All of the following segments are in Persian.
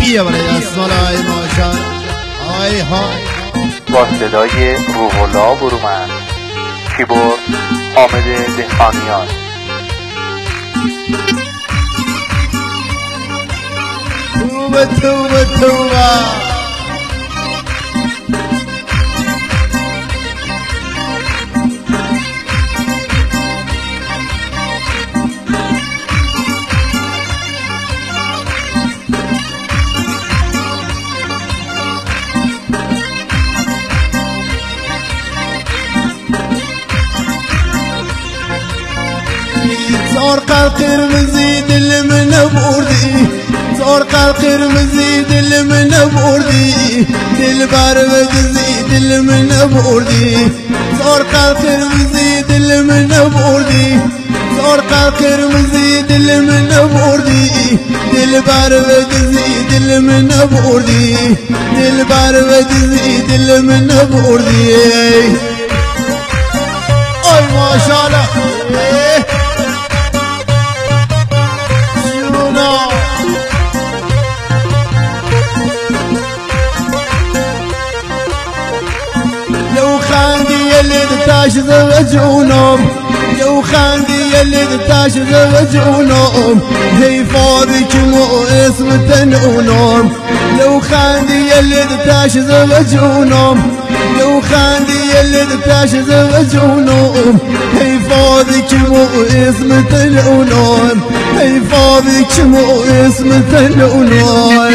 بیا برای اسمال های ماشان های های با صدای روح‌الله برومند، کیبورد حامد دهقانیان. توبه توبه توبه زرقاء قرمزي دل من بوردي زرقاء قرمزي دل من بوردي دل بارود زيد دل من بوردي زرقاء قرمزي دل من بوردي زرقاء قرمزي دل من بوردي دل بارود زيد دل من بوردي دل بارود زيد دل من بوردي اي ما شاء الله لو خاندي اللي دتاش زوجونهم لو خاندي اللي دتاش زوجونهم هي فاضيك مو اسم تنونهم لو خاندي اللي دتاش زوجونهم لو خاندي اللي دتاش زوجونهم هي فاضيك مو اسم تنونهم هي فاضيك مو اسم تنونهم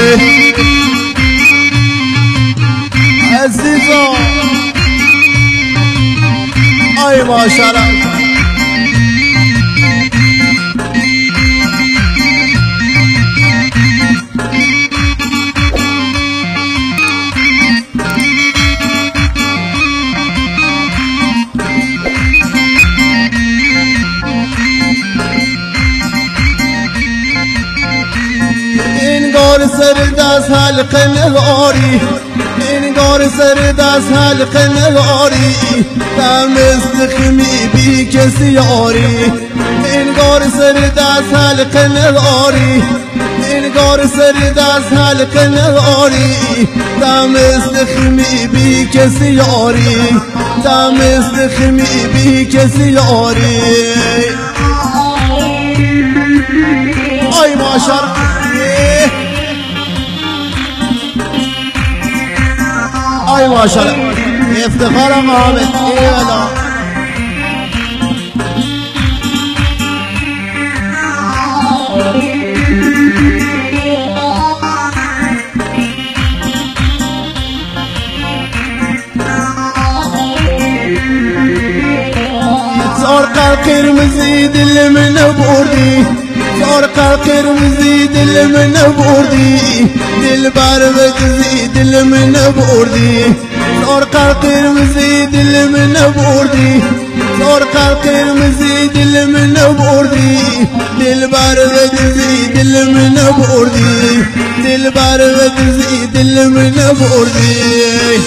عزيزة اي ما شاء الله انگار سردست حلق نگاری انگار سردست حلق نگاری تمست خمی بی کسی یاری انگار سردست حلق نگاری انگار سردست حلق نگاری تمست خمی بی کسی یاری تمست خمی بی کسی یاری آی ماشاءالله آی ماشاءالله افتخار حامد ای والا زرقاء قرمزي دل من بوردي زرقاء قرمزي دل من بوردي دل بارود زيد دل من بوردي زرقاء قرمزي دل من بوردي زرقاء قرمزي دل من بوردي دل بارود زيد دل من بوردي دل بارود زيد دل من بوردي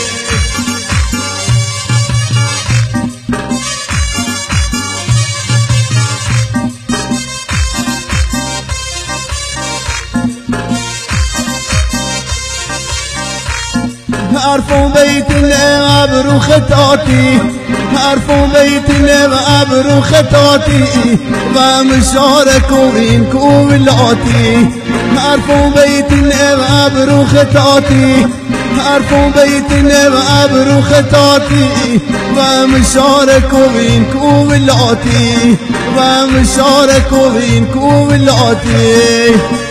عرفوا بيت العبر وخطاتي عرفوا بيت العبر وخطاتي ومشارك وبينك وبلاتي عرفوا بيت العبر وخطاتي عرفوا بيت العبر وخطاتي ومشارك وبينك وبلاتي ومشارك وبينك وبلاتي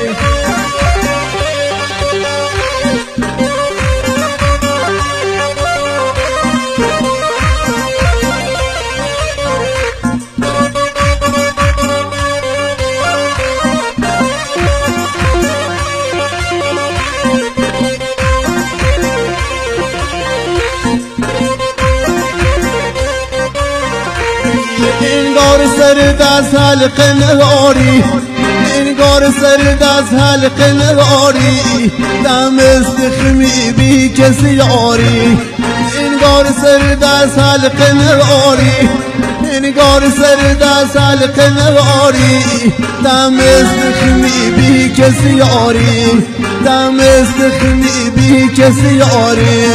انگار سردست حلق نگاری انگار سردست حلق نگاری تمست خمی بی کسی یاری انگار سردست حلق نگاری نگار سر دست حلق نواری دم استخمی بی کسی یاری دم استخمی بی کسی یاری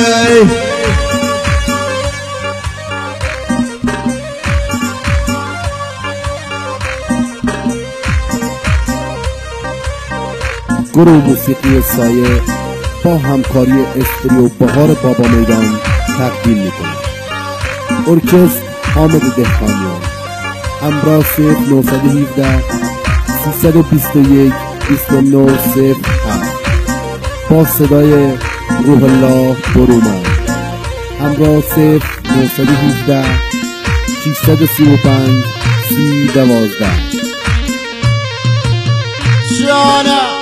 گروه موسیقی سایه با همکاری استریو بهار بابا میدان تقدیم میکنه. ارکستر حامد دهقانیان، همراه 0917 321 2907 با صدای روح الله برومند، همراه 0917 635 3012. جانا